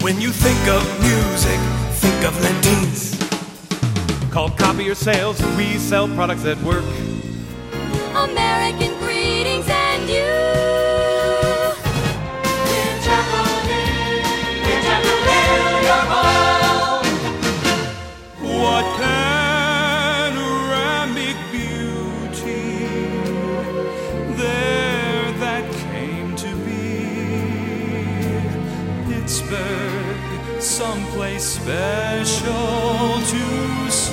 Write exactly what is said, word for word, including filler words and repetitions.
When you think of music, think of Lentines. Called Copier Sales, we sell products that work. American greetings and you. We're traveling, we're traveling your home. What panoramic beauty there that came to be. Pittsburgh, someplace special to see.